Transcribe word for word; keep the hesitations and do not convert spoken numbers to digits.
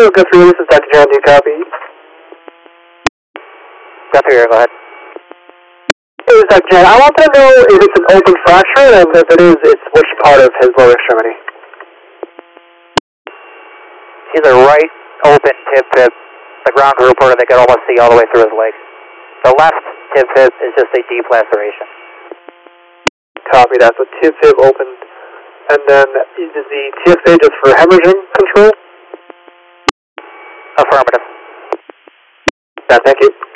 Guthrie, this is Doctor John, do you copy? Guthrie, go ahead. Hey, this is Doctor John. I wanted to know if it's an open fracture, and if it is, it's which part of his lower extremity? He's a right open tib fib. The ground reporter they could almost see all the way through his leg. The left tib fib is just a deep laceration. Copy that. So tib fib opened. And then is the T F A just for hemorrhaging control? Affirmative. Yeah, thank you.